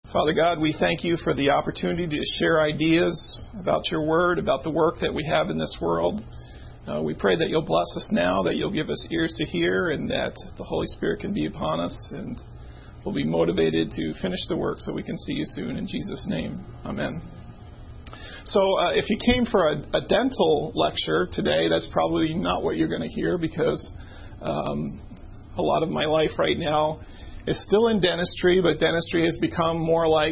Father God, we thank you for the opportunity to share ideas about your word, about the work that we have in this world. We pray that you'll bless us now, that you'll give us ears to hear, and that the Holy Spirit can be upon us, and we'll be motivated to finish the work so we can see you soon. In Jesus' name, amen. So if you came for a dental lecture today, that's probably not what you're going to hear, because a lot of my life right now is still in dentistry, but dentistry has become more like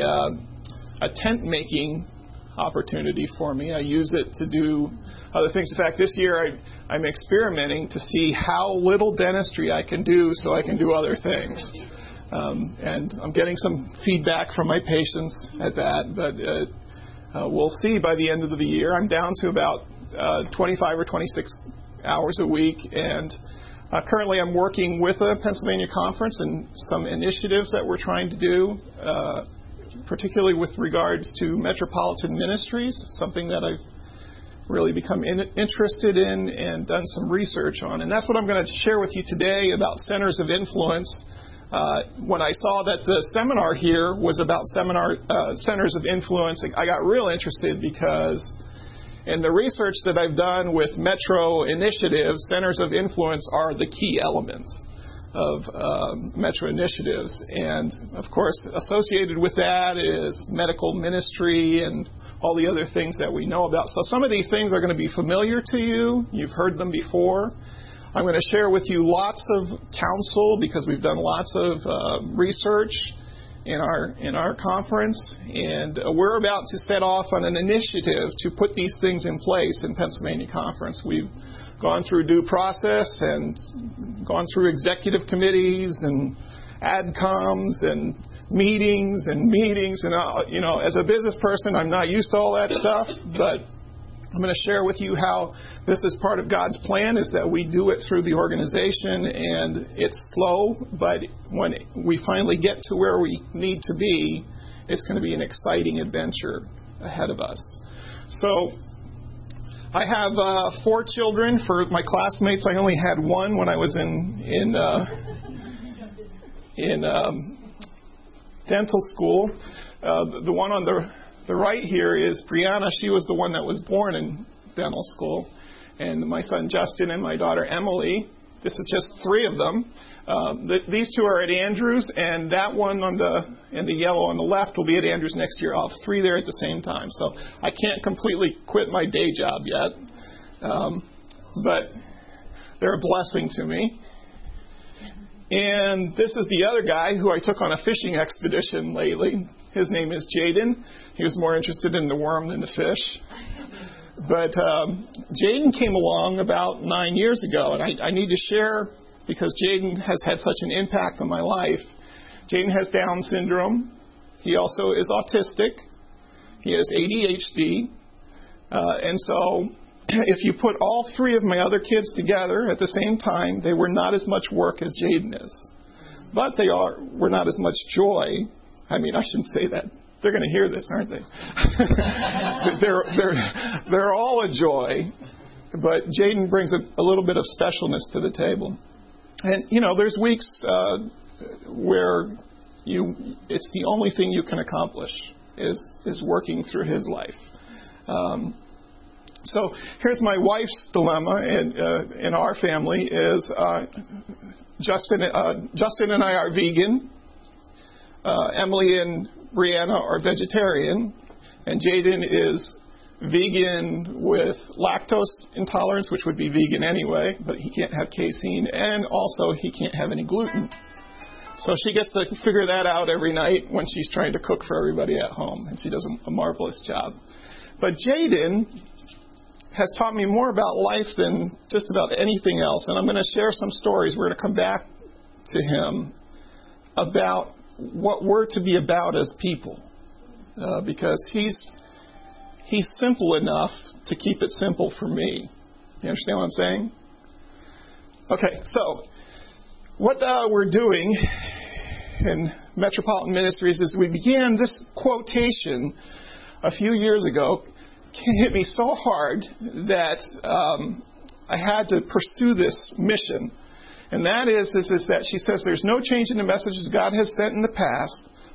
a tent-making opportunity for me. I use it to do other things. In fact, this year I'm experimenting to see how little dentistry I can do so I can do other things. And I'm getting some feedback from my patients at that, but we'll see by the end of the year. I'm down to about 25 or 26 hours a week, and currently I'm working with a Pennsylvania conference and some initiatives that we're trying to do, particularly with regards to metropolitan ministries, something that I've really become interested in and done some research on. And that's what I'm going to share with you today about centers of influence. When I saw that the seminar here was about centers of influence, I got real interested, because in the research that I've done with Metro initiatives, centers of influence are the key elements of Metro initiatives. And, of course, associated with that is medical ministry and all the other things that we know about. So some of these things are going to be familiar to you. You've heard them before. I'm going to share with you lots of counsel, because we've done lots of research in our conference, and we're about to set off on an initiative to put these things in place in Pennsylvania Conference. We've gone through due process and gone through executive committees and adcoms and meetings, and as a business person, I'm not used to all that stuff, but I'm going to share with you how this is part of God's plan, is that we do it through the organization, and it's slow, but when we finally get to where we need to be, it's going to be an exciting adventure ahead of us. So I have 4 children. For my classmates, I only had 1 when I was in dental school. The one on the right here is Brianna. She was the one that was born in dental school. And my son Justin and my daughter Emily. This is just 3 of them. These 2 are at Andrews, and that one in the yellow on the left will be at Andrews next year. I'll have 3 there at the same time. So I can't completely quit my day job yet. But they're a blessing to me. And this is the other guy who I took on a fishing expedition lately. His name is Jaden. He was more interested in the worm than the fish. But Jaden came along about 9 years ago, and I need to share, because Jaden has had such an impact on my life. Jaden has Down syndrome. He also is autistic. He has ADHD. And so if you put all 3 of my other kids together at the same time, they were not as much work as Jaden is. But they were not as much joy. I mean, I shouldn't say that. They're going to hear this, aren't they? they're all a joy. But Jaden brings a little bit of specialness to the table. And, there's weeks where it's the only thing you can accomplish is working through his life. So here's my wife's dilemma in our family is Justin and I are vegan. Emily and Brianna are vegetarian, and Jaden is vegan with lactose intolerance, which would be vegan anyway, but he can't have casein, and also he can't have any gluten. So she gets to figure that out every night when she's trying to cook for everybody at home, and she does a marvelous job. But Jaden has taught me more about life than just about anything else, and I'm going to share some stories. We're going to come back to him about what we're to be about as people, because he's simple enough to keep it simple for me. You understand what I'm saying? Okay, so what we're doing in Metropolitan Ministries is we began this quotation a few years ago. It hit me so hard that I had to pursue this mission. And that is that she says there's no change in the messages God has sent in the past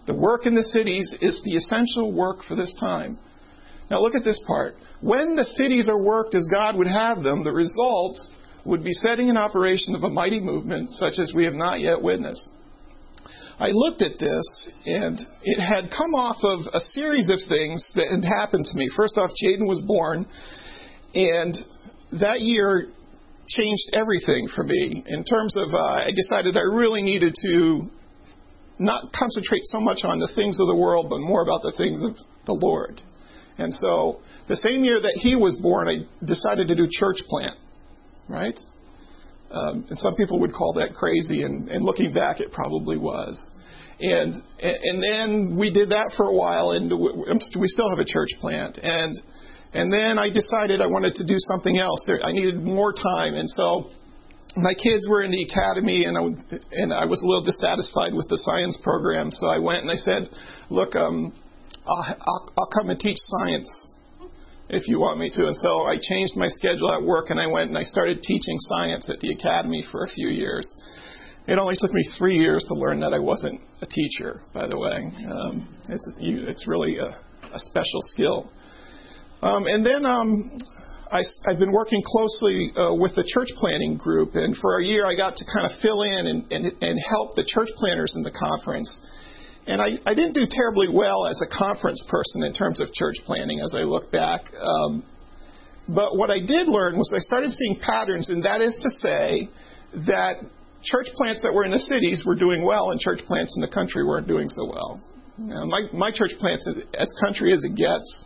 The work in the cities is the essential work for this time. Now look at this part. When the cities are worked as God would have them, the result would be setting in operation of a mighty movement such as we have not yet witnessed. I looked at this, and it had come off of a series of things that had happened to me. First off, Jaden was born, and that year changed everything for me in terms of I decided I really needed to not concentrate so much on the things of the world, but more about the things of the Lord. And so the same year that he was born, I decided to do church plant, right? And some people would call that crazy, and looking back, it probably was. And then we did that for a while, and we still have a church plant. And then I decided I wanted to do something else. I needed more time, and so my kids were in the academy, and I was a little dissatisfied with the science program. So I went and I said, "Look, I'll come and teach science if you want me to." And so I changed my schedule at work, and I went and I started teaching science at the academy for a few years. It only took me 3 years to learn that I wasn't a teacher, by the way. It's really a special skill. And then I've been working closely with the church planting group, and for a year I got to kind of fill in and help the church planters in the conference. And I didn't do terribly well as a conference person in terms of church planting as I look back. But what I did learn was I started seeing patterns, and that is to say that church plants that were in the cities were doing well, and church plants in the country weren't doing so well. Now, my church plants, as country as it gets,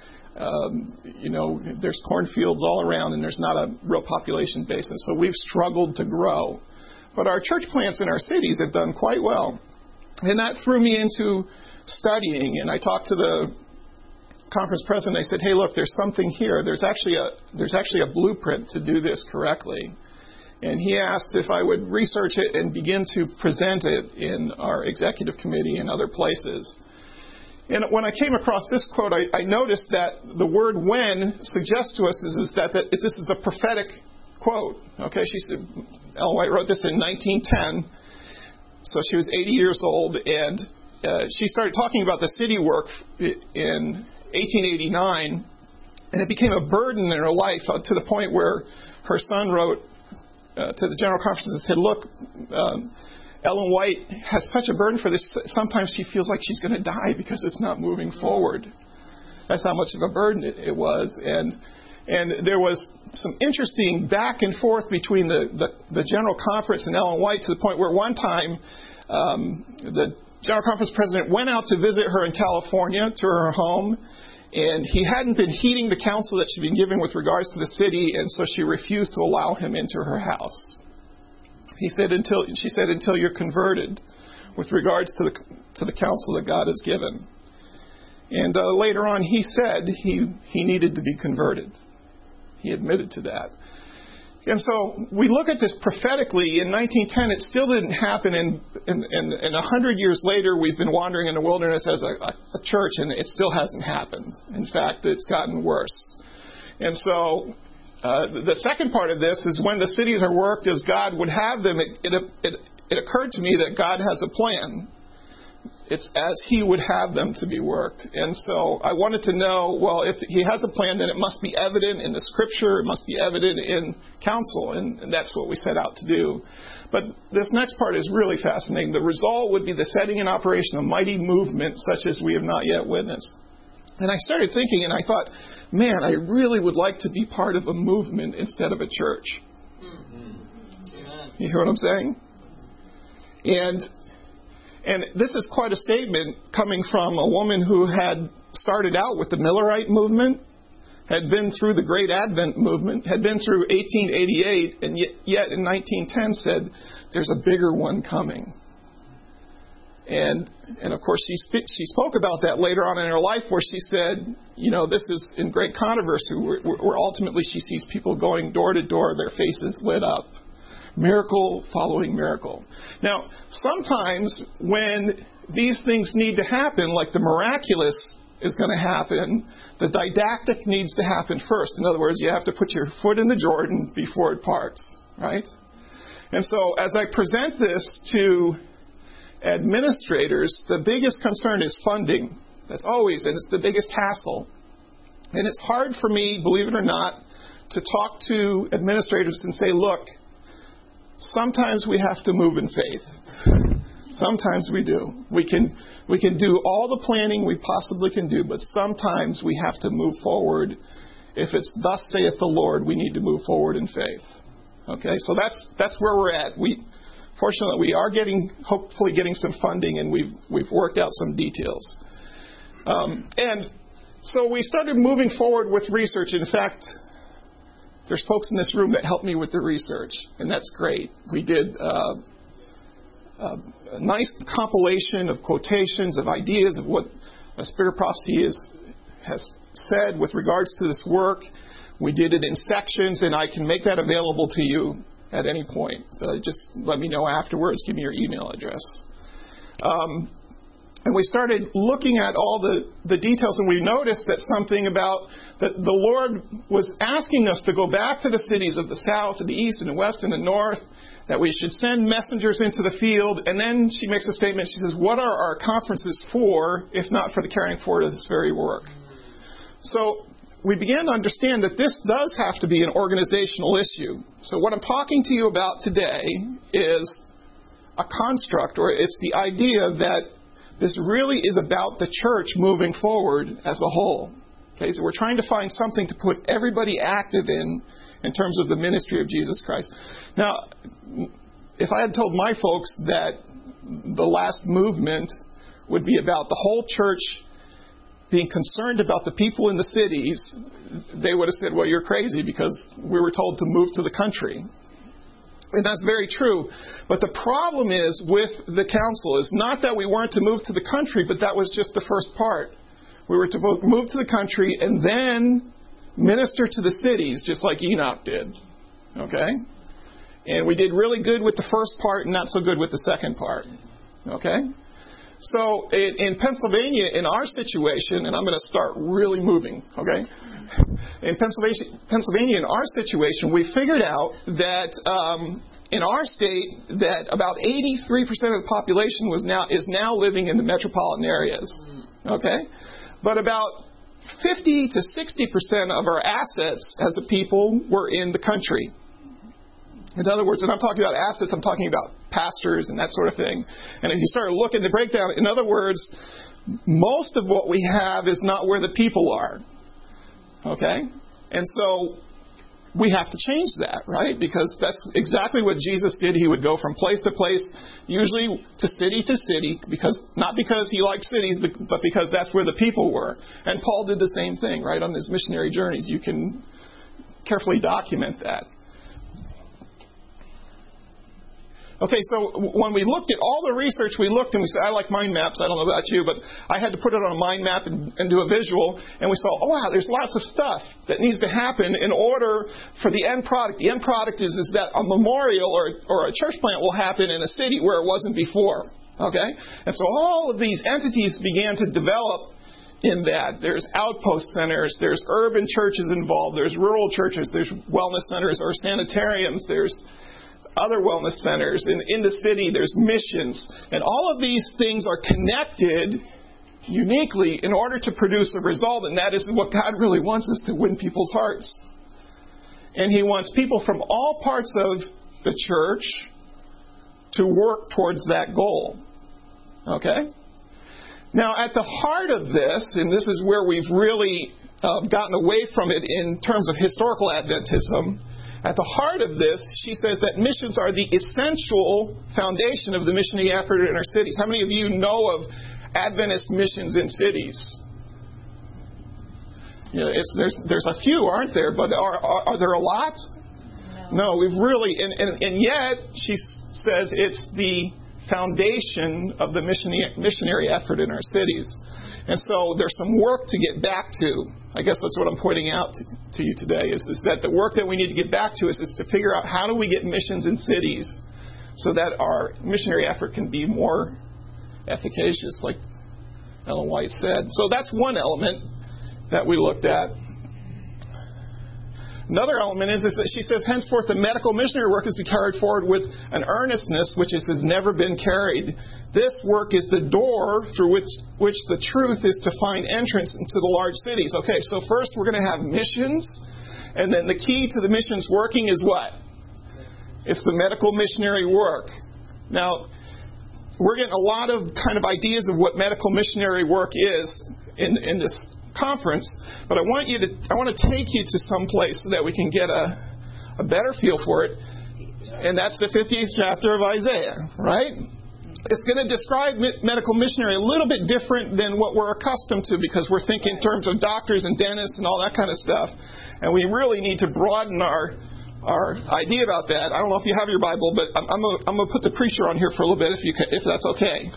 there's cornfields all around, and there's not a real population base, and so we've struggled to grow. But our church plants in our cities have done quite well. And that threw me into studying, and I talked to the conference president. I said, "Hey, look, there's something here. There's actually a blueprint to do this correctly." And he asked if I would research it and begin to present it in our executive committee and other places. And when I came across this quote, I noticed that the word "when" suggests to us is that this is a prophetic quote. Okay, she said, Ellen White wrote this in 1910. So she was 80 years old, and she started talking about the city work in 1889, and it became a burden in her life to the point where her son wrote to the General Conference and said, "Look, Ellen White has such a burden for this. Sometimes she feels like she's going to die because it's not moving forward." That's how much of a burden it was. And there was some interesting back and forth between the General Conference and Ellen White to the point where one time the General Conference president went out to visit her in California to her home, and he hadn't been heeding the counsel that she'd been given with regards to the city, and so she refused to allow him into her house. She said, until you're converted with regards to the counsel that God has given. And later on, he said he needed to be converted. He admitted to that. And so we look at this prophetically. In 1910, it still didn't happen. And 100 years later, we've been wandering in the wilderness as a church, and it still hasn't happened. In fact, it's gotten worse. And so the second part of this is when the cities are worked as God would have them, it occurred to me that God has a plan. It's as He would have them to be worked. And so I wanted to know, well, if He has a plan, then it must be evident in the Scripture. It must be evident in counsel. And that's what we set out to do. But this next part is really fascinating. The result would be the setting in operation of mighty movement such as we have not yet witnessed. And I started thinking, and I thought, man, I really would like to be part of a movement instead of a church. Mm-hmm. You hear what I'm saying? And this is quite a statement coming from a woman who had started out with the Millerite movement, had been through the Great Advent movement, had been through 1888, and yet in 1910 said, there's a bigger one coming. And of course, she spoke about that later on in her life where she said, this is in great controversy, where ultimately she sees people going door to door, their faces lit up. Miracle following miracle. Now, sometimes when these things need to happen, like the miraculous is going to happen, the didactic needs to happen first. In other words, you have to put your foot in the Jordan before it parts, right? And so as I present this to administrators, the biggest concern is funding. That's always, and it's the biggest hassle. And it's hard for me, believe it or not, to talk to administrators and say, look, sometimes we have to move in faith. Sometimes we do. We can do all the planning we possibly can do, but sometimes we have to move forward. If it's thus saith the Lord, we need to move forward in faith. Okay, so that's where we're at. Fortunately, we are hopefully getting some funding, and we've worked out some details. And so we started moving forward with research. In fact, there's folks in this room that helped me with the research, and that's great. We did a nice compilation of quotations, of ideas of what a Spirit of Prophecy has said with regards to this work. We did it in sections, and I can make that available to you at any point. Just let me know afterwards. Give me your email address. And we started looking at all the details, and we noticed that something about that the Lord was asking us to go back to the cities of the south and the east and the west and the north, that we should send messengers into the field. And then she makes a statement. She says, what are our conferences for, if not for the carrying forward of this very work? So we began to understand that this does have to be an organizational issue. So what I'm talking to you about today is a construct, or it's the idea that this really is about the church moving forward as a whole. Okay, so we're trying to find something to put everybody active in terms of the ministry of Jesus Christ. Now, if I had told my folks that the last movement would be about the whole church being concerned about the people in the cities, they would have said, well, you're crazy, because we were told to move to the country. And that's very true. But the problem is with the council is not that we weren't to move to the country, but that was just the first part. We were to move to the country and then minister to the cities, just like Enoch did. Okay? And we did really good with the first part and not so good with the second part. Okay? So in Pennsylvania, in our situation, and I'm going to start really moving, okay? In Pennsylvania, in our situation, we figured out that in our state that about 83% of the population is now living in the metropolitan areas, okay? But about 50 to 60% of our assets as a people were in the country. In other words, and I'm talking about assets, I'm talking about pastors and that sort of thing. And if you start looking at the breakdown, in other words, most of what we have is not where the people are. Okay? And so we have to change that, right? Because that's exactly what Jesus did. He would go from place to place, usually to city, not because he liked cities, but because that's where the people were. And Paul did the same thing, right, on his missionary journeys. You can carefully document that. Okay, so when we looked at all the research, we looked and we said, I like mind maps. I don't know about you, but I had to put it on a mind map and do a visual. And we saw, oh, wow, there's lots of stuff that needs to happen in order for the end product. The end product is that a memorial or a church plant will happen in a city where it wasn't before. Okay? And so all of these entities began to develop in that. There's outpost centers, there's urban churches involved, there's rural churches, there's wellness centers or sanitariums, there's other wellness centers. In the city, there's missions. And all of these things are connected uniquely in order to produce a result. And that is what God really wants, is to win people's hearts. And He wants people from all parts of the church to work towards that goal. Okay? Now, at the heart of this, and this is where we've really gotten away from it in terms of historical Adventism, at the heart of this, she says that missions are the essential foundation of the missionary effort in our cities. How many of you know of Adventist missions in cities? You know, there's a few, aren't there? But are there a lot? No, we've really, and yet she says it's the foundation of the missionary effort in our cities. And so there's some work to get back to. I guess that's what I'm pointing out to you today, is that the work that we need to get back to is to figure out how do we get missions in cities so that our missionary effort can be more efficacious, like Ellen White said. So that's one element that we looked at. Another element is that she says, henceforth the medical missionary work is to be carried forward with an earnestness which has never been carried. This work is the door through which the truth is to find entrance into the large cities. Okay, so first we're going to have missions, and then the key to the missions working is what? It's the medical missionary work. Now, we're getting a lot of kind of ideas of what medical missionary work is in this conference, but I want to take you to some place so that we can get a better feel for it, and that's the 50th chapter of Isaiah, right? It's going to describe medical missionary a little bit different than what we're accustomed to, because we're thinking in terms of doctors and dentists and all that kind of stuff, and we really need to broaden our idea about that. I don't know if you have your Bible, but I'm going to put the preacher on here for a little bit if that's okay.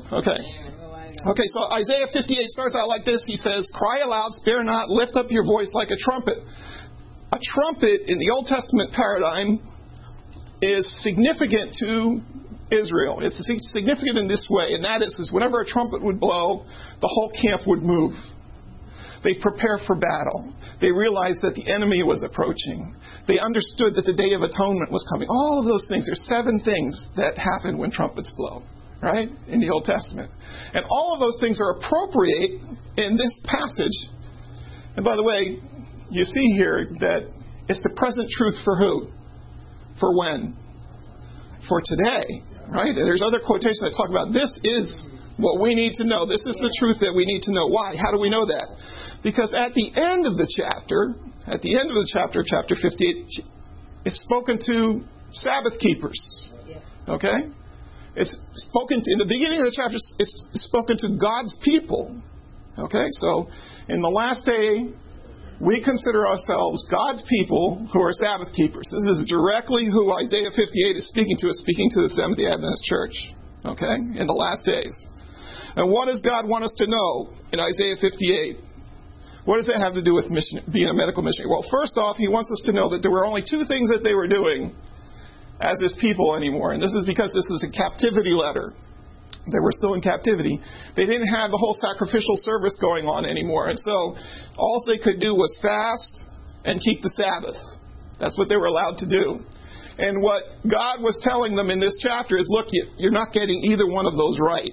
Okay, so Isaiah 58 starts out like this. He says, cry aloud, spare not, lift up your voice like a trumpet. A trumpet in the Old Testament paradigm is significant to Israel. It's significant in this way, and that is whenever a trumpet would blow, the whole camp would move. They prepare for battle. They realized that the enemy was approaching. They understood that the Day of Atonement was coming. All of those things. There's 7 things that happen when trumpets blow, right, in the Old Testament. And all of those things are appropriate in this passage. And by the way, you see here that it's the present truth for who? For when? For today, right? And there's other quotations that talk about this is what we need to know. This is the truth that we need to know. Why? How do we know that? Because at the end of the chapter, chapter 58, it's spoken to Sabbath keepers. Okay? It's spoken to, in the beginning of the chapter, it's spoken to God's people. Okay? So, in the last day, we consider ourselves God's people who are Sabbath keepers. This is directly who Isaiah 58 is speaking to. It's speaking to the Seventh-day Adventist Church. Okay? In the last days. And what does God want us to know in Isaiah 58? What does that have to do with being a medical missionary? Well, first off, He wants us to know that there were only 2 things that they were doing as His people anymore. And this is because this is a captivity letter. They were still in captivity. They didn't have the whole sacrificial service going on anymore. And so all they could do was fast and keep the Sabbath. That's what they were allowed to do. And what God was telling them in this chapter is, look, you're not getting either one of those right.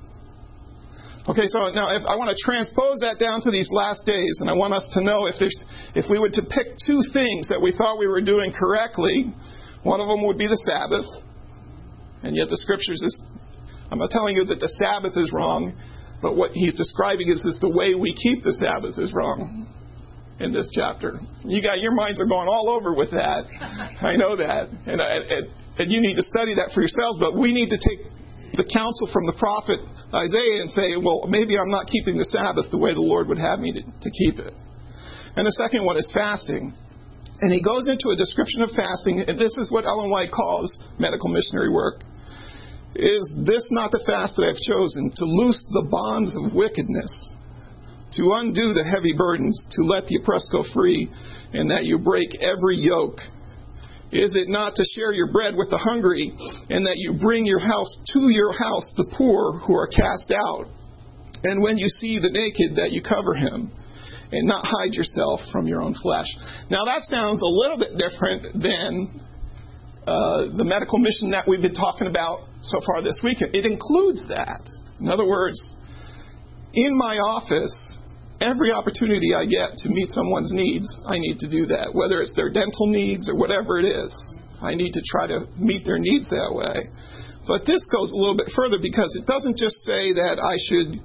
Okay, so now if I want to transpose that down to these last days, and I want us to know if we were to pick 2 things that we thought we were doing correctly, one of them would be the Sabbath. And yet the Scriptures I'm not telling you that the Sabbath is wrong, but what He's describing is the way we keep the Sabbath is wrong in this chapter. Your minds are going all over with that. I know that. And you need to study that for yourselves, but we need to take the counsel from the prophet Isaiah and say, well, maybe I'm not keeping the Sabbath the way the Lord would have me to keep it. And the second one is fasting. And he goes into a description of fasting, and this is what Ellen White calls medical missionary work. Is this not the fast that I've chosen, to loose the bonds of wickedness, to undo the heavy burdens, to let the oppressed go free, and that you break every yoke? Is it not to share your bread with the hungry, and that you bring to your house the poor who are cast out? And when you see the naked, that you cover him, and not hide yourself from your own flesh. Now that sounds a little bit different than the medical mission that we've been talking about so far this week. It includes that. In other words, in my office, every opportunity I get to meet someone's needs, I need to do that. Whether it's their dental needs or whatever it is, I need to try to meet their needs that way. But this goes a little bit further, because it doesn't just say that I should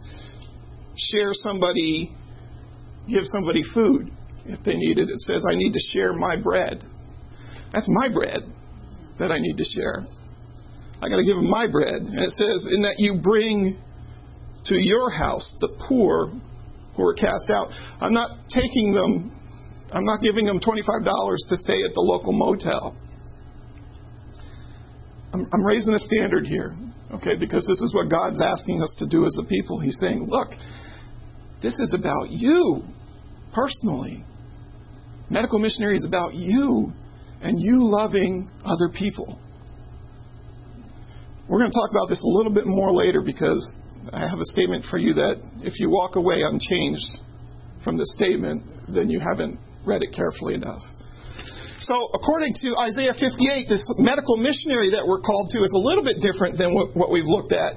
give somebody food if they need it. It says I need to share my bread. That's my bread that I need to share. I got to give them my bread. And it says, in that you bring to your house the poor who are cast out. I'm not giving them $25 to stay at the local motel. I'm raising a standard here, okay, because this is what God's asking us to do as a people. He's saying, look, this is about you personally. Medical missionary is about you and you loving other people. We're going to talk about this a little bit more later, because I have a statement for you that if you walk away unchanged from the statement, then you haven't read it carefully enough. So according to Isaiah 58, this medical missionary that we're called to is a little bit different than what we've looked at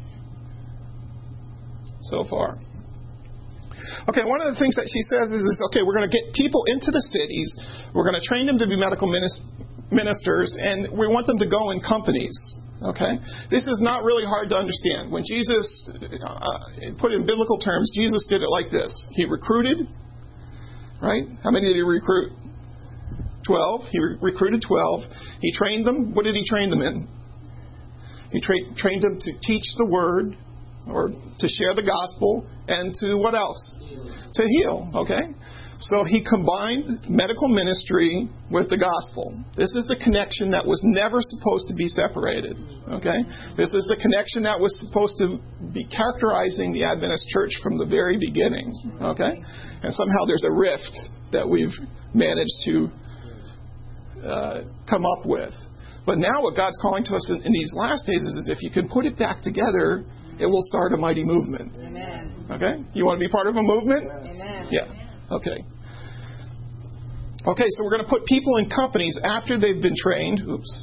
so far. Okay, one of the things that she says is, okay, we're going to get people into the cities, we're going to train them to be medical ministers, and we want them to go in companies. Okay? This is not really hard to understand. When Jesus, put it in biblical terms, Jesus did it like this. He recruited, right? How many did he recruit? 12. He recruited 12. He trained them. What did he train them in? He trained them to teach the word, or to share the gospel, and to what else? To heal, okay? So he combined medical ministry with the gospel. This is the connection that was never supposed to be separated, okay? This is the connection that was supposed to be characterizing the Adventist church from the very beginning, okay? And somehow there's a rift that we've managed to come up with. But now what God's calling to us in these last days is if you can put it back together, it will start a mighty movement. Amen. Okay? You want to be part of a movement? Amen. Yeah. Okay. Okay, so we're going to put people in companies after they've been trained. Oops.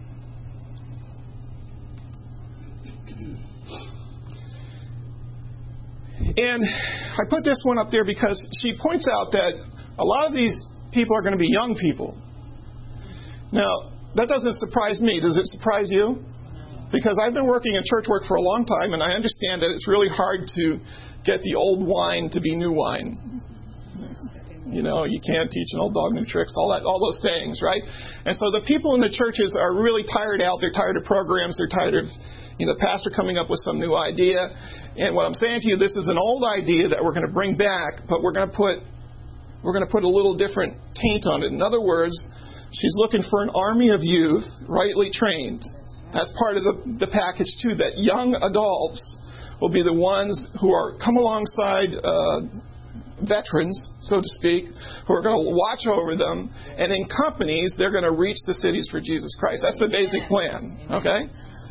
And I put this one up there because she points out that a lot of these people are going to be young people. Now, that doesn't surprise me. Does it surprise you? Because I've been working in church work for a long time, and I understand that it's really hard to get the old wine to be new wine. You know, you can't teach an old dog new tricks, all those sayings, right? And so the people in the churches are really tired out. They're tired of programs. They're tired of, the pastor coming up with some new idea. And what I'm saying to you, this is an old idea that we're going to bring back, but we're going to put a little different taint on it. In other words, she's looking for an army of youth, rightly trained. That's part of the package, too, that young adults will be the ones who are come alongside veterans, so to speak, who are going to watch over them. And in companies, they're going to reach the cities for Jesus Christ. That's the basic plan, okay?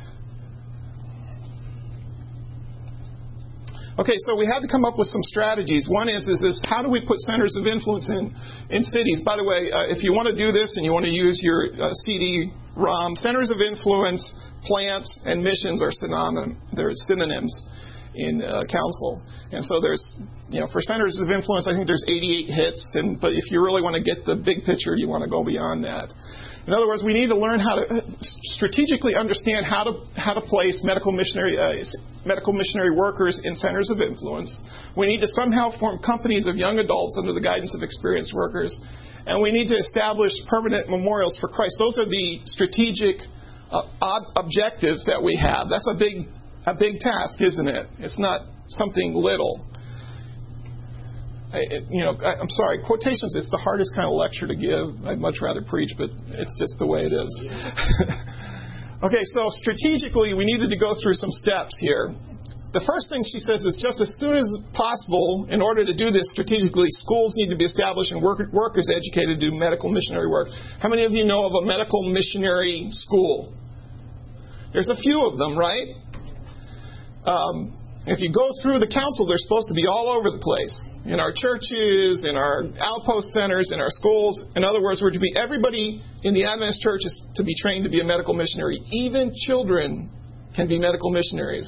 Okay, so we had to come up with some strategies. One is how do we put centers of influence in cities? By the way, if you want to do this and you want to use your CD-ROM, centers of influence, plants, and missions are synonyms in council. And so there's, for centers of influence, I think there's 88 hits. But if you really want to get the big picture, you want to go beyond that. In other words, we need to learn how to strategically understand how to place medical missionary workers in centers of influence. We need to somehow form companies of young adults under the guidance of experienced workers. And we need to establish permanent memorials for Christ. Those are the strategic objectives that we have. That's a big task, isn't it? It's not something little. I'm sorry, quotations, it's the hardest kind of lecture to give. I'd much rather preach, but it's just the way it is. Okay, so strategically, we needed to go through some steps here. The first thing she says is just as soon as possible, in order to do this strategically, schools need to be established and workers educated to do medical missionary work. How many of you know of a medical missionary school? There's a few of them, right? If you go through the council, they're supposed to be all over the place. In our churches, in our outpost centers, in our schools. In other words, we're to be everybody in the Adventist church is to be trained to be a medical missionary. Even children can be medical missionaries.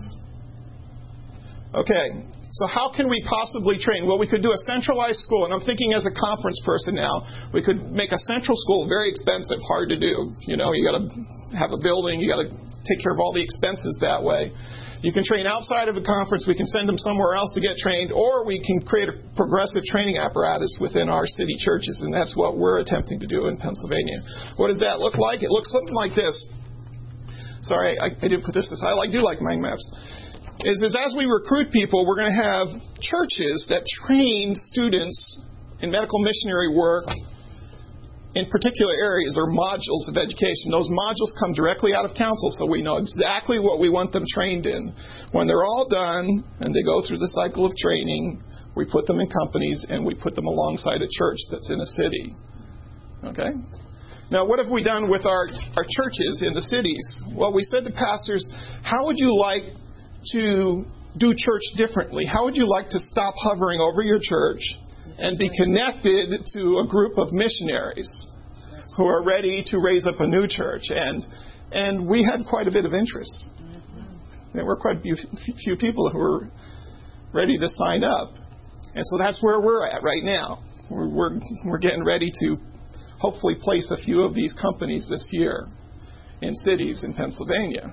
Okay. So how can we possibly train? Well, we could do a centralized school. And I'm thinking as a conference person now, we could make a central school very expensive, hard to do. You got to have a building. You got to take care of all the expenses that way. You can train outside of a conference. We can send them somewhere else to get trained, or we can create a progressive training apparatus within our city churches, and that's what we're attempting to do in Pennsylvania. What does that look like? It looks something like this. Sorry, I didn't put this. I do like mind maps. Is as we recruit people, we're going to have churches that train students in medical missionary work in particular areas or modules of education. Those modules come directly out of council, so we know exactly what we want them trained in. When they're all done and they go through the cycle of training, we put them in companies and we put them alongside a church that's in a city. Okay? Now, what have we done with our churches in the cities? Well, we said to pastors, how would you like to do church differently? How would you like to stop hovering over your church and be connected to a group of missionaries? who are ready to raise up a new church. And we had quite a bit of interest. There were quite a few people who were ready to sign up. And so that's where we're at right now. We're getting ready to hopefully place a few of these companies this year in cities in Pennsylvania.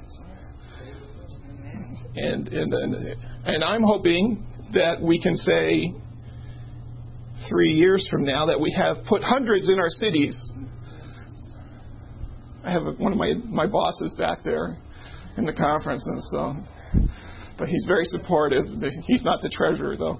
And I'm hoping that we can say 3 years from now that we have put hundreds in our cities. I have one of my bosses back there in the conference, and so, but he's very supportive. He's not the treasurer, though.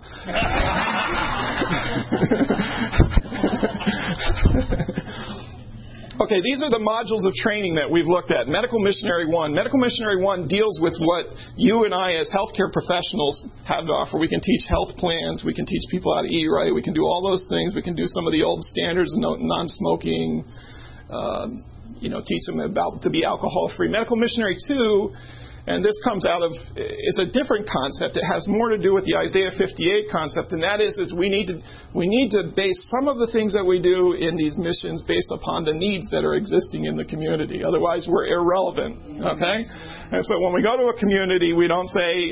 Okay, these are the modules of training that we've looked at. Medical Missionary 1. Medical Missionary 1 deals with what you and I as healthcare professionals have to offer. We can teach health plans. We can teach people how to eat right. We can do all those things. We can do some of the old standards, non-smoking, teach them about to be alcohol-free. Medical Missionary 2, and this comes out of, it's a different concept. It has more to do with the Isaiah 58 concept, and that is we need to base some of the things that we do in these missions based upon the needs that are existing in the community. Otherwise, we're irrelevant, okay? And so when we go to a community, we don't say,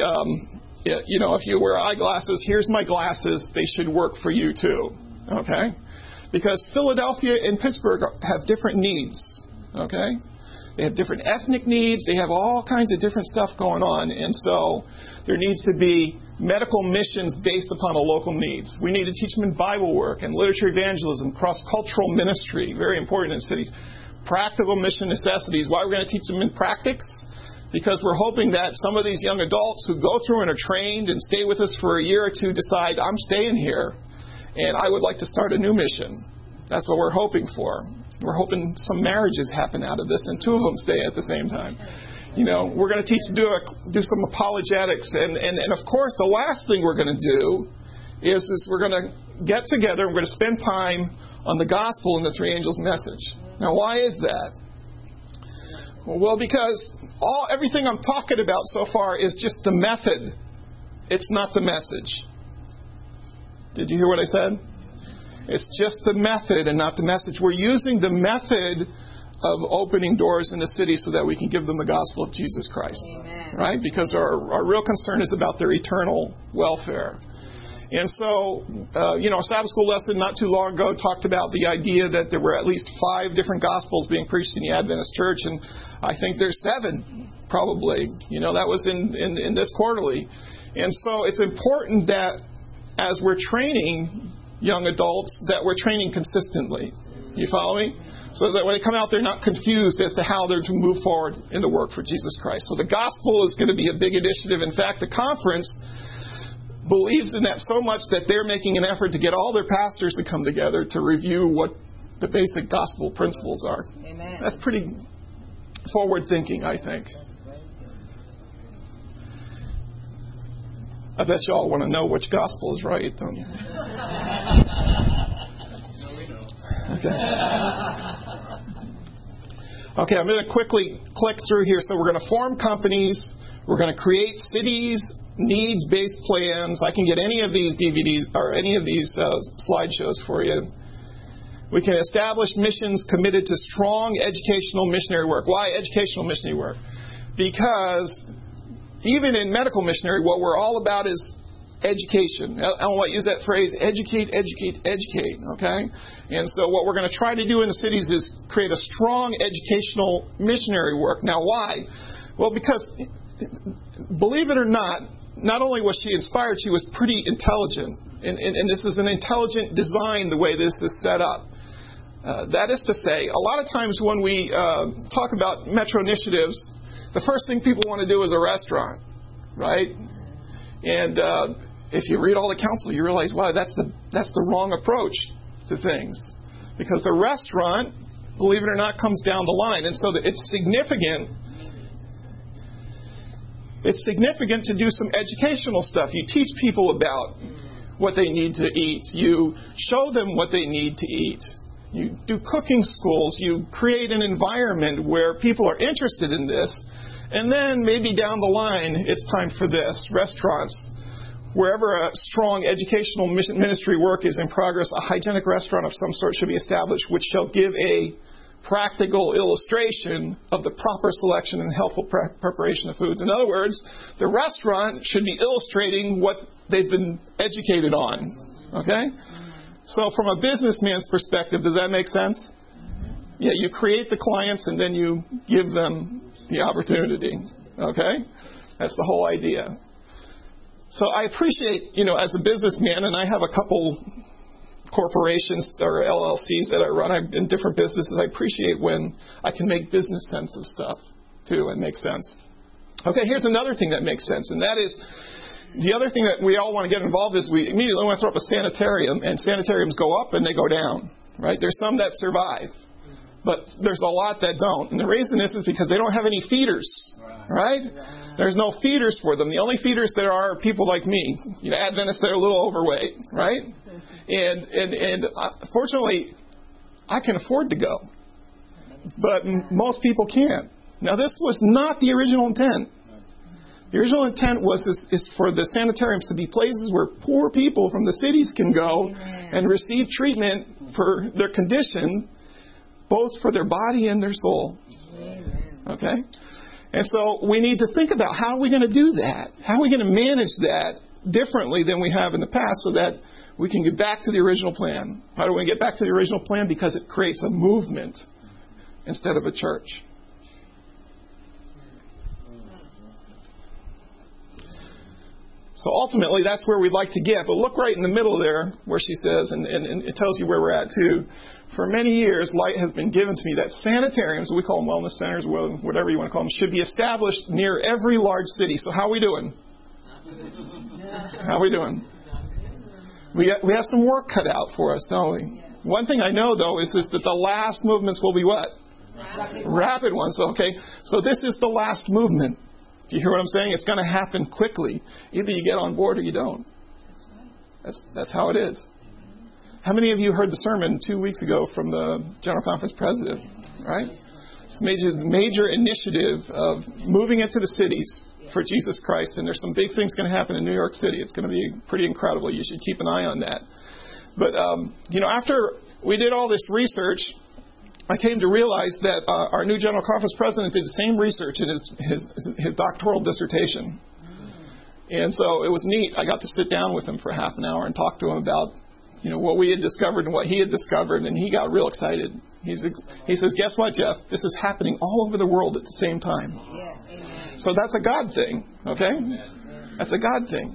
if you wear eyeglasses, here's my glasses. They should work for you too, okay? Because Philadelphia and Pittsburgh have different needs, okay? They have different ethnic needs. They have all kinds of different stuff going on. And so there needs to be medical missions based upon the local needs. We need to teach them in Bible work and literature evangelism, cross-cultural ministry, very important in cities. Practical mission necessities. Why we're going to teach them in practice? Because we're hoping that some of these young adults who go through and are trained and stay with us for a year or two decide, I'm staying here, and I would like to start a new mission. That's what we're hoping for. We're hoping some marriages happen out of this, and two of them stay at the same time. We're going to teach do some apologetics, and of course, the last thing we're going to do is we're going to get together and we're going to spend time on the gospel and the three angels' message. Now, why is that? Well, because everything I'm talking about so far is just the method. It's not the message. Did you hear what I said? It's just the method and not the message. We're using the method of opening doors in the city so that we can give them the gospel of Jesus Christ. Amen. Right? Because our real concern is about their eternal welfare. And so, a Sabbath school lesson not too long ago talked about the idea that there were at least 5 different gospels being preached in the Adventist church, and I think there's 7, probably. That was in this quarterly. And so it's important that as we're training young adults, that we're training consistently. You follow me? So that when they come out, they're not confused as to how they're to move forward in the work for Jesus Christ. So the gospel is going to be a big initiative. In fact, the conference believes in that so much that they're making an effort to get all their pastors to come together to review what the basic gospel principles are. Amen. That's pretty forward thinking, I think. I bet you all want to know which gospel is right, don't you? Okay, I'm going to quickly click through here. So we're going to form companies. We're going to create cities, needs-based plans. I can get any of these DVDs or any of these slideshows for you. We can establish missions committed to strong educational missionary work. Why educational missionary work? Because even in medical missionary, what we're all about is education. Ellen White used that phrase, educate, okay? And so what we're going to try to do in the cities is create a strong educational missionary work. Now, why? Well, because, believe it or not only was she inspired, she was pretty intelligent. And this is an intelligent design, the way this is set up. That is to say, a lot of times when we talk about Metro initiatives, the first thing people want to do is a restaurant, right? And if you read all the counsel, you realize, wow, that's the wrong approach to things. Because the restaurant, believe it or not, comes down the line. And so it's significant. It's significant to do some educational stuff. You teach people about what they need to eat. You show them what they need to eat. You do cooking schools. You create an environment where people are interested in this. And then maybe down the line, it's time for this. Restaurants. Wherever a strong educational ministry work is in progress, a hygienic restaurant of some sort should be established, which shall give a practical illustration of the proper selection and helpful preparation of foods. In other words, the restaurant should be illustrating what they've been educated on. Okay? So from a businessman's perspective, does that make sense? Yeah, you create the clients and then you give them the opportunity. Okay? That's the whole idea. So I appreciate, as a businessman, and I have a couple corporations or LLCs that I run in different businesses, I appreciate when I can make business sense of stuff, too, and make sense. Okay, here's another thing that makes sense, and that is, the other thing that we all want to get involved is we immediately want to throw up a sanitarium, and sanitariums go up and they go down, right? There's some that survive, but there's a lot that don't. And the reason is because they don't have any feeders, right? There's no feeders for them. The only feeders there are people like me, Adventists that are a little overweight, right? And fortunately, I can afford to go, but most people can't. Now, this was not the original intent. The original intent is for the sanitariums to be places where poor people from the cities can go and receive treatment for their condition, both for their body and their soul. Okay? And so we need to think about how are we going to do that? How are we going to manage that differently than we have in the past so that we can get back to the original plan? How do we get back to the original plan? Because it creates a movement instead of a church. So ultimately, that's where we'd like to get. But look right in the middle there where she says, and it tells you where we're at too. For many years, light has been given to me that sanitariums, we call them wellness centers, whatever you want to call them, should be established near every large city. So how are we doing? How are we doing? We have some work cut out for us, don't we? One thing I know, though, is that the last movements will be what? Rapid ones. Okay. So this is the last movement. Do you hear what I'm saying? It's going to happen quickly. Either you get on board or you don't. That's how it is. How many of you heard the sermon 2 weeks ago from the General Conference President? Right? It's a major initiative of moving into the cities for Jesus Christ. And there's some big things going to happen in New York City. It's going to be pretty incredible. You should keep an eye on that. But, after we did all this research, I came to realize that our new General Conference President did the same research in his doctoral dissertation. And so it was neat. I got to sit down with him for half an hour and talk to him about what we had discovered and what he had discovered, and he got real excited. He says, guess what, Jeff? This is happening all over the world at the same time. Yes, amen. So that's a God thing, okay? That's a God thing.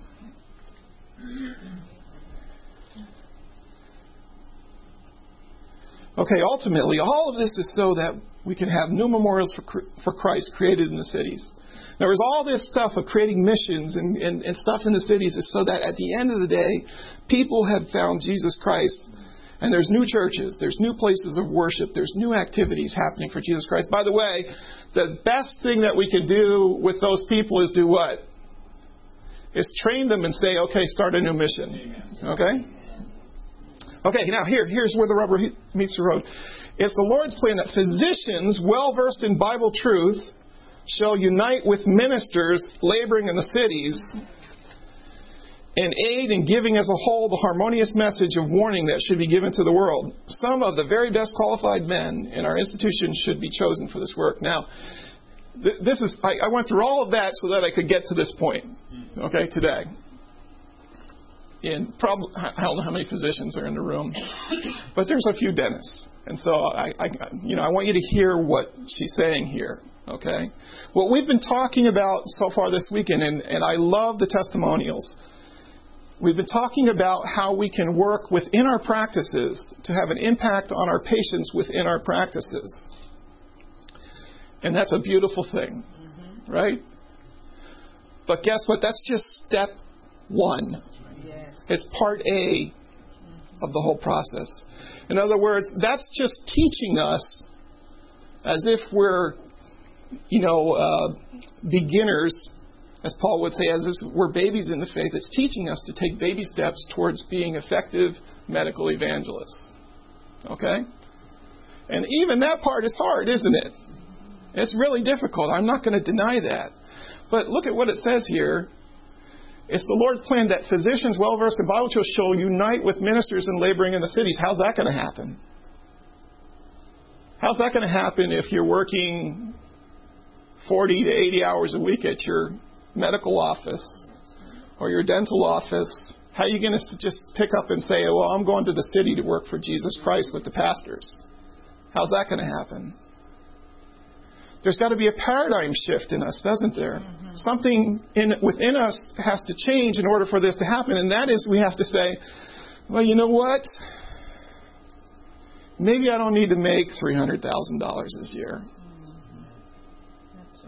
Okay, ultimately, all of this is so that we can have new memorials for Christ created in the cities. There was all this stuff of creating missions and stuff in the cities is so that at the end of the day, people have found Jesus Christ, and there's new churches, there's new places of worship, there's new activities happening for Jesus Christ. By the way, the best thing that we can do with those people is do what? Is train them and say, okay, start a new mission. Okay? Okay, now here's where the rubber meets the road. It's the Lord's plan that physicians well-versed in Bible truth shall unite with ministers laboring in the cities and aid in giving as a whole the harmonious message of warning that should be given to the world. Some of the very best qualified men in our institution should be chosen for this work. Now, I went through all of that so that I could get to this point, okay, today. And I don't know how many physicians are in the room, but there's a few dentists. And so I want you to hear what she's saying here, okay? What we've been talking about so far this weekend, and I love the testimonials, we've been talking about how we can work within our practices to have an impact on our patients within our practices. And that's a beautiful thing, right? But guess what? That's just step one. It's part A of the whole process. In other words, that's just teaching us as if we're, beginners, as Paul would say, as if we're babies in the faith. It's teaching us to take baby steps towards being effective medical evangelists. Okay? And even that part is hard, isn't it? It's really difficult. I'm not going to deny that. But look at what it says here. It's the Lord's plan that physicians well-versed in Bible truth shall unite with ministers and laboring in the cities. How's that going to happen? How's that going to happen if you're working 40 to 80 hours a week at your medical office or your dental office? How are you going to just pick up and say, well, I'm going to the city to work for Jesus Christ with the pastors? How's that going to happen? There's got to be a paradigm shift in us, doesn't there? Mm-hmm. Something within us has to change in order for this to happen. And that is, we have to say, well, you know what? Maybe I don't need to make $300,000 this year. Mm-hmm. That's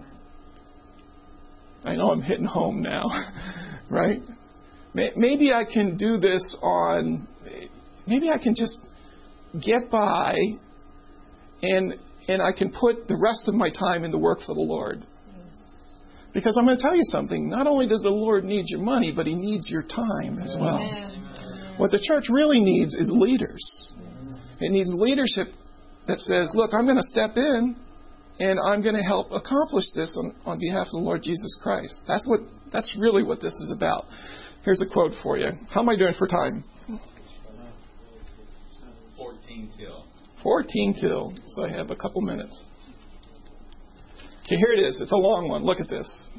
I right. know I'm hitting home now, right? Maybe I can do this maybe I can just get by and I can put the rest of my time in the work for the Lord. Because I'm going to tell you something. Not only does the Lord need your money, but He needs your time as well. Amen. What the church really needs is leaders. It needs leadership that says, look, I'm going to step in and I'm going to help accomplish this on behalf of the Lord Jesus Christ. That's really what this is about. Here's a quote for you. How am I doing for time? 14 till. 14 till. So I have a couple minutes. Okay, here it is. It's a long one. Look at this.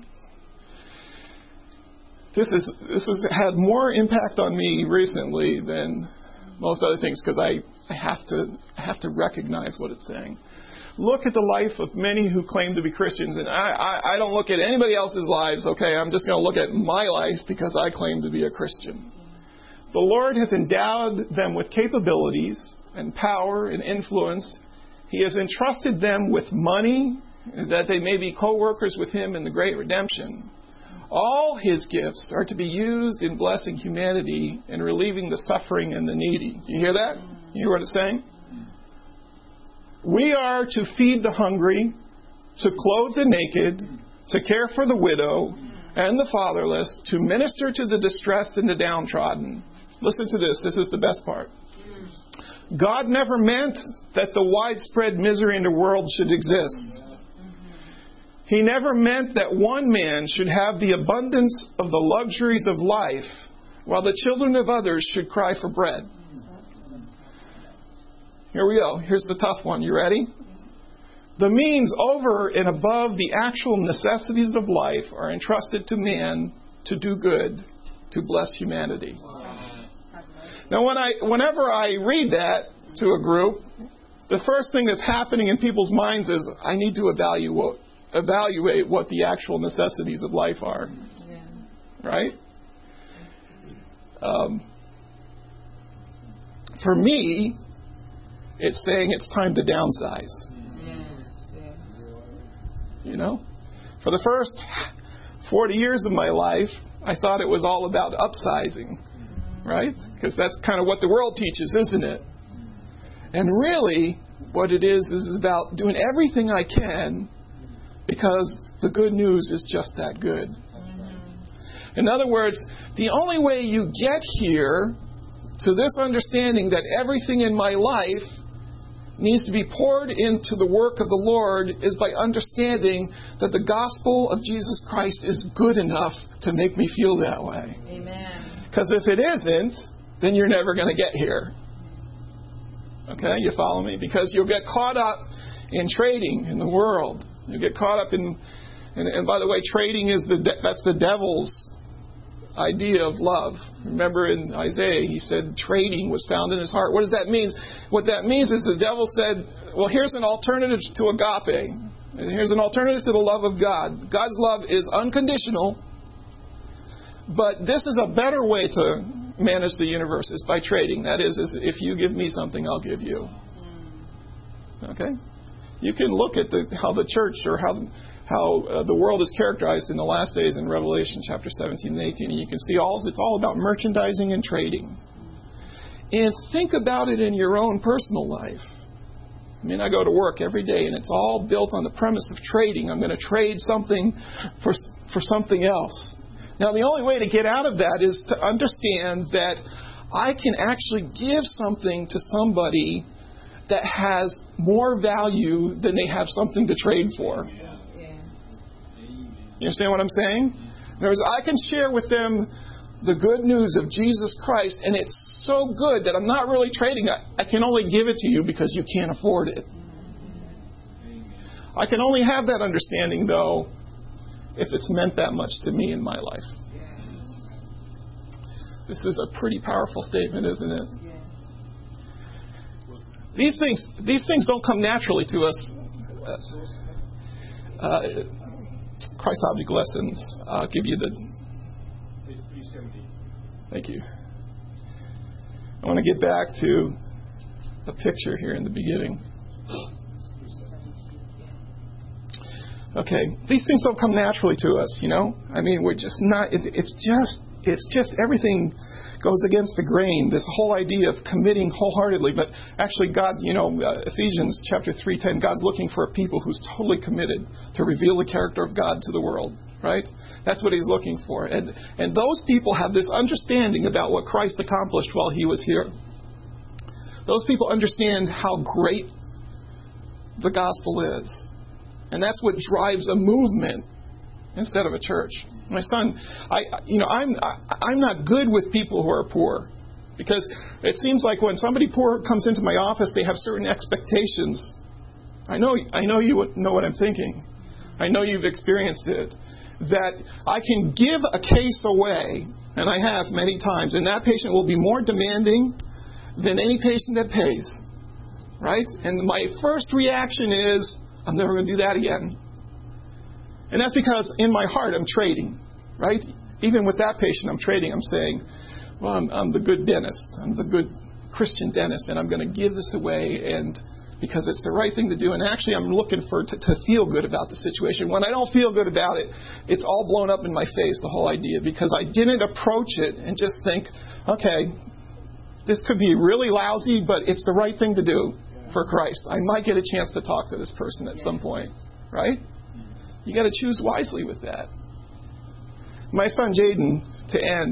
This has had more impact on me recently than most other things because I have to recognize what it's saying. Look at the life of many who claim to be Christians, and I don't look at anybody else's lives. Okay, I'm just going to look at my life because I claim to be a Christian. The Lord has endowed them with capabilities and power and influence. He has entrusted them with money that they may be co-workers with Him in the great redemption. All His gifts are to be used in blessing humanity and relieving the suffering and the needy. Do you hear that? You hear what it's saying? We are to feed the hungry, to clothe the naked, to care for the widow and the fatherless, to minister to the distressed and the downtrodden. Listen to this. This is the best part. God never meant that the widespread misery in the world should exist. He never meant that one man should have the abundance of the luxuries of life while the children of others should cry for bread. Here we go. Here's the tough one. You ready? The means over and above the actual necessities of life are entrusted to man to do good, to bless humanity. Now, whenever I read that to a group, the first thing that's happening in people's minds is, I need to evaluate what the actual necessities of life are. Yeah. Right? For me, it's saying it's time to downsize. Yes. You know? For the first 40 years of my life, I thought it was all about upsizing. Right? Because that's kind of what the world teaches, isn't it? And really, what it is about doing everything I can because the good news is just that good. In other words, the only way you get here to this understanding that everything in my life needs to be poured into the work of the Lord is by understanding that the gospel of Jesus Christ is good enough to make me feel that way. Amen. Because if it isn't, then you're never going to get here. Okay, you follow me? Because you'll get caught up in trading in the world. You'll get caught up in, and by the way, trading is that's the devil's idea of love. Remember in Isaiah, he said trading was found in his heart. What does that mean? What that means is the devil said, well, here's an alternative to agape. Here's an alternative to the love of God. God's love is unconditional. But this is a better way to manage the universe is by trading. That is if you give me something, I'll give you. Okay? You can look at how the church or how the world is characterized in the last days in Revelation chapter 17 and 18, and you can see it's all about merchandising and trading. And think about it in your own personal life. I mean, I go to work every day, and it's all built on the premise of trading. I'm going to trade something for something else. Now, the only way to get out of that is to understand that I can actually give something to somebody that has more value than they have something to trade for. You understand what I'm saying? In other words, I can share with them the good news of Jesus Christ, and it's so good that I'm not really trading. I can only give it to you because you can't afford it. I can only have that understanding, though, if it's meant that much to me in my life. This is a pretty powerful statement, isn't it? These things don't come naturally to us. Christ Object Lessons. I'll give you the... 370. Thank you. I want to get back to a picture here in the beginning. Okay, these things don't come naturally to us, I mean, we're just not. It's just everything goes against the grain. This whole idea of committing wholeheartedly, but actually, God, Ephesians chapter 3:10, God's looking for a people who's totally committed to reveal the character of God to the world. Right? That's what He's looking for, and those people have this understanding about what Christ accomplished while He was here. Those people understand how great the gospel is. And that's what drives a movement instead of a church. My son, I'm not good with people who are poor, because it seems like when somebody poor comes into my office, they have certain expectations. I know you know what I'm thinking. I know you've experienced it. That I can give a case away, and I have many times, and that patient will be more demanding than any patient that pays. Right? And my first reaction is, I'm never going to do that again. And that's because in my heart I'm trading, right? Even with that patient I'm trading. I'm saying, well, I'm the good dentist. I'm the good Christian dentist, and I'm going to give this away, and because it's the right thing to do. And actually I'm looking to feel good about the situation. When I don't feel good about it, it's all blown up in my face, the whole idea, because I didn't approach it and just think, okay, this could be really lousy, but it's the right thing to do. For Christ. I might get a chance to talk to this person at some point, right? You got to choose wisely with that. My son Jaden, to end,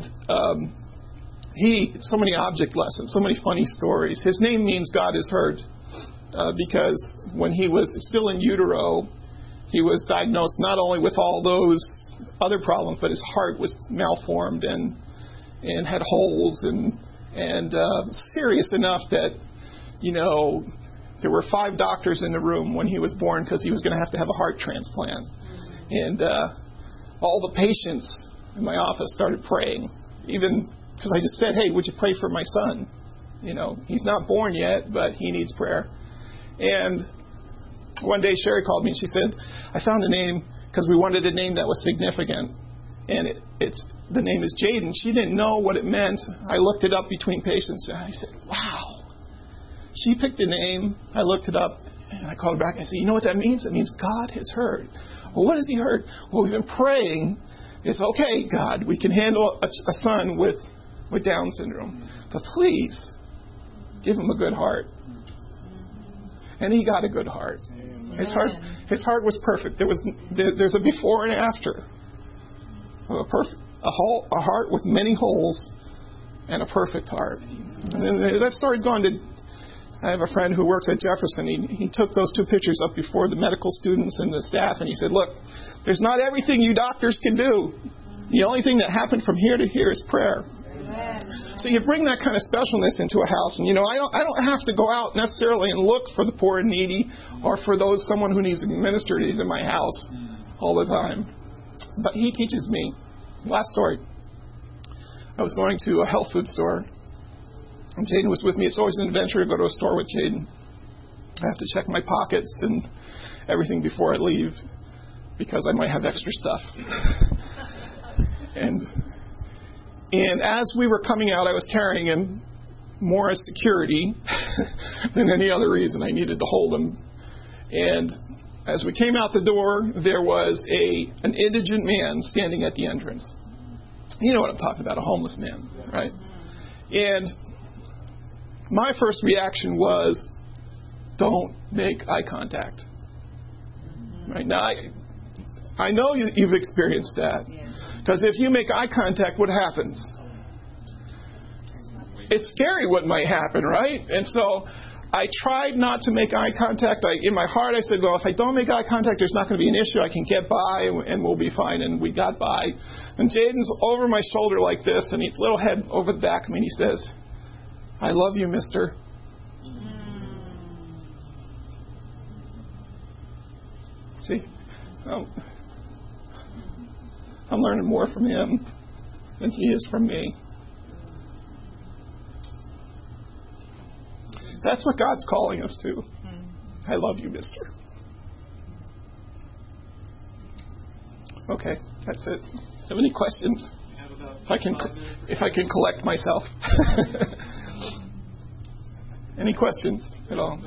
so many object lessons, so many funny stories. His name means God is heard, because when he was still in utero, he was diagnosed not only with all those other problems, but his heart was malformed and had holes and serious enough that, there were 5 doctors in the room when he was born because he was going to have a heart transplant. And all the patients in my office started praying, even because I just said, hey, would you pray for my son? He's not born yet, but he needs prayer. And one day Sherry called me and she said, I found a name because we wanted a name that was significant. And the name is Jaden. She didn't know what it meant. I looked it up between patients and I said, wow. She picked a name, I looked it up, and I called her back and I said, you know what that means? It means God has heard. Well, what has He heard? Well, we've been praying. It's okay, God, we can handle a son with Down syndrome. But please, give him a good heart. And he got a good heart. His heart was perfect. There's a before and after. A heart with many holes and a perfect heart. And then that story's gone to... I have a friend who works at Jefferson. He took those 2 pictures up before the medical students and the staff, and he said, look, there's not everything you doctors can do. The only thing that happened from here to here is prayer. Amen. So you bring that kind of specialness into a house. And, I don't have to go out necessarily and look for the poor and needy or for someone who needs to be ministered. He's in my house all the time. But he teaches me. Last story. I was going to a health food store. And Jaden was with me. It's always an adventure to go to a store with Jaden. I have to check my pockets and everything before I leave because I might have extra stuff. And as we were coming out, I was carrying him more as security than any other reason. I needed to hold him. And as we came out the door, there was an indigent man standing at the entrance. You know what I'm talking about, a homeless man, right? And my first reaction was, don't make eye contact. Right now, I know you've experienced that. Because if you make eye contact, what happens? It's scary what might happen, right? And so I tried not to make eye contact. In my heart, I said, well, if I don't make eye contact, there's not going to be an issue. I can get by and we'll be fine. And we got by. And Jaden's over my shoulder like this, and his little head over the back of me, and he says, I love you, mister. See, I'm learning more from him than he is from me. That's what God's calling us to. I love you, mister. Okay, that's it. Have any questions? If I can collect myself. Any questions at all?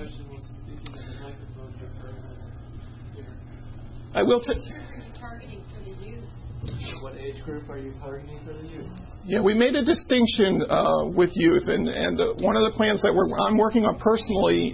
I will take. Targeting for the youth. What age group are you targeting for the youth? Yeah, we made a distinction with youth, and one of the plans that I'm working on personally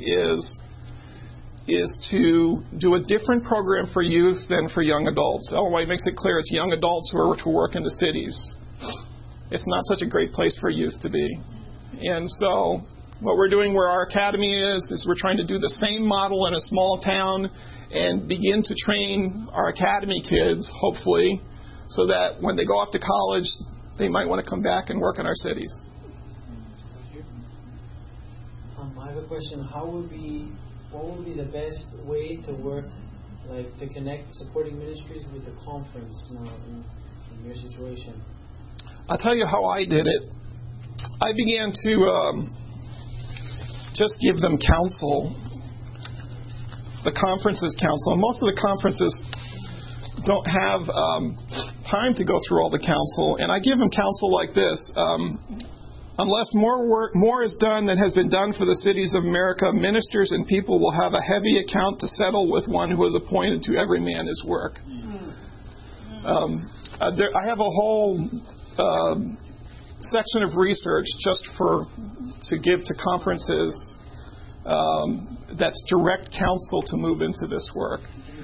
is to do a different program for youth than for young adults. Illinois makes it clear it's young adults who are to work in the cities. It's not such a great place for youth to be. And so what we're doing where our academy is we're trying to do the same model in a small town and begin to train our academy kids, hopefully, so that when they go off to college, they might want to come back and work in our cities. I have a question. What would be the best way to work, like to connect supporting ministries with the conference now in your situation? I'll tell you how I did it. I began to just give them counsel, the conferences counsel. And most of the conferences don't have time to go through all the counsel. And I give them counsel like this. Unless more is done than has been done for the cities of America, ministers and people will have a heavy account to settle with one who is appointed to every man his work. I have a whole section of research just to give to conferences that's direct counsel to move into this work.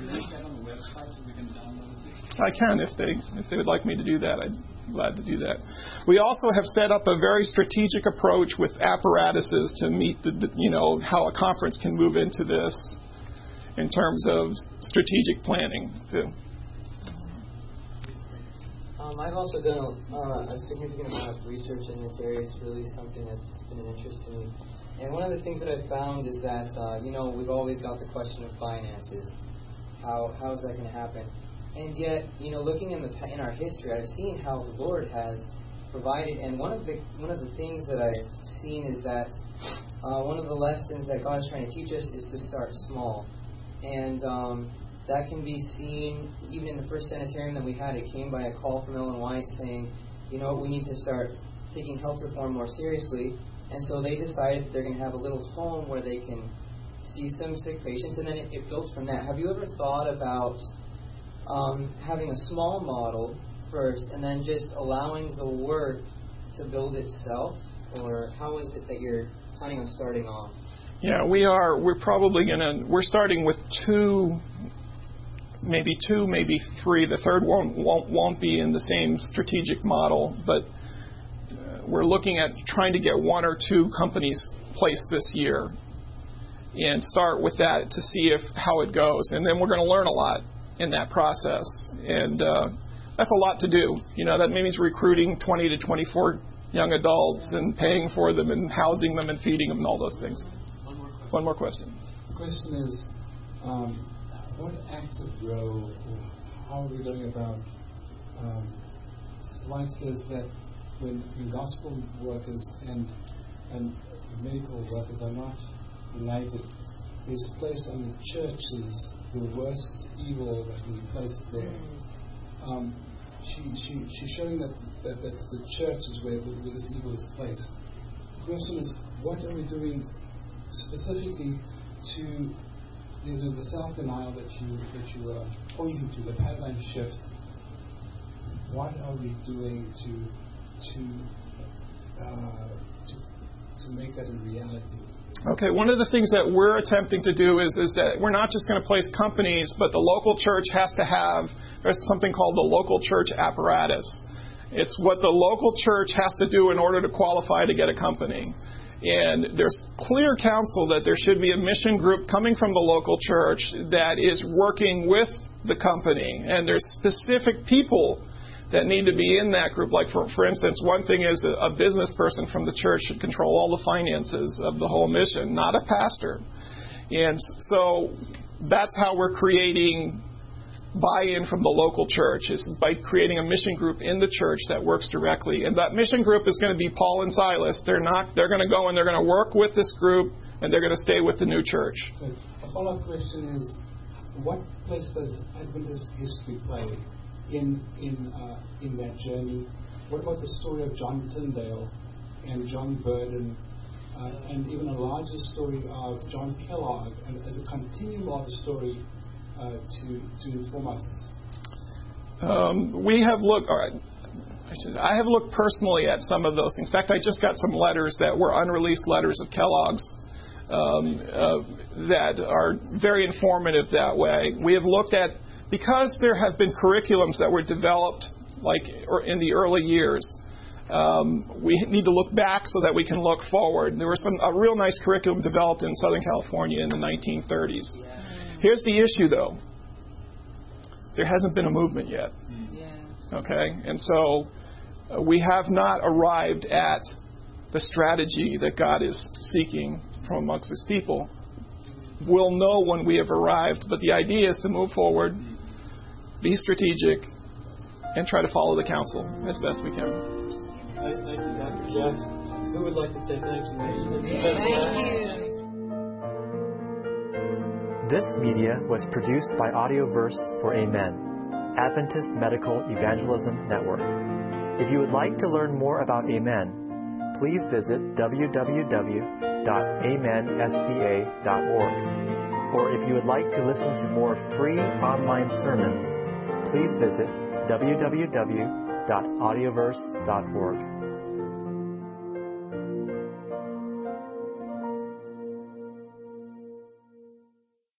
I can if they would like me to do that. I'm glad to do that. We also have set up a very strategic approach with apparatuses to meet how a conference can move into this in terms of strategic planning too. I've also done a significant amount of research in this area. It's really something that's been an interest to me. And one of the things that I've found is that, we've always got the question of finances. How is that going to happen? And yet, looking in our history, I've seen how the Lord has provided. And one of the things that I've seen is that one of the lessons that God is trying to teach us is to start small. And that can be seen even in the first sanitarium that we had. It came by a call from Ellen White saying, we need to start taking health reform more seriously. And so they decided they're going to have a little home where they can see some sick patients, and then it built from that. Have you ever thought about having a small model first and then just allowing the work to build itself? Or how is it that you're planning on starting off? Yeah, we're probably we're starting with two, maybe three. The third won't be in the same strategic model, but we're looking at trying to get one or two companies placed this year and start with that to see how it goes. And then we're going to learn a lot in that process. And that's a lot to do. That means recruiting 20 to 24 young adults and paying for them and housing them and feeding them and all those things. One more question. The question is, what active role, or how are we going about, Sister White says that when gospel workers and medical workers are not united, it's placed on the churches the worst evil that can be placed there. She's showing that the church is where this evil is placed. The question is, what are we doing specifically to the self-denial that you are pointing to, the paradigm shift? What are we doing to make that a reality? Okay, one of the things that we're attempting to do is that we're not just going to place companies, but the local church has to have, there's something called the local church apparatus. It's what the local church has to do in order to qualify to get a company. And there's clear counsel that there should be a mission group coming from the local church that is working with the company. And there's specific people that need to be in that group. Like, for instance, one thing is a business person from the church should control all the finances of the whole mission, not a pastor. And so that's how we're creating buy-in from the local church. Is by creating a mission group in the church that works directly. And that mission group is going to be Paul and Silas. They're going to go and they're going to work with this group, and they're going to stay with the new church. Okay. A follow-up question is, what place does Adventist history play in that journey? What about the story of John Tyndale and John Burden, and even a larger story of John Kellogg, and as a continual story to inform us? We have looked. All right. I have looked personally at some of those things. In fact, I just got some letters that were unreleased letters of Kellogg's that are very informative that way. We have looked at, because there have been curriculums that were developed in the early years, we need to look back so that we can look forward. There was a real nice curriculum developed in Southern California in the 1930s. Here's the issue, though. There hasn't been a movement yet. Okay? And so we have not arrived at the strategy that God is seeking from amongst His people. We'll know when we have arrived, but the idea is to move forward, be strategic, and try to follow the counsel as best we can. Thank you, Dr. Jeff. Who would like to say thank you? Thank you. This media was produced by Audioverse for Amen, Adventist Medical Evangelism Network. If you would like to learn more about Amen, please visit www.amensda.org. Or if you would like to listen to more free online sermons, please visit www.audioverse.org.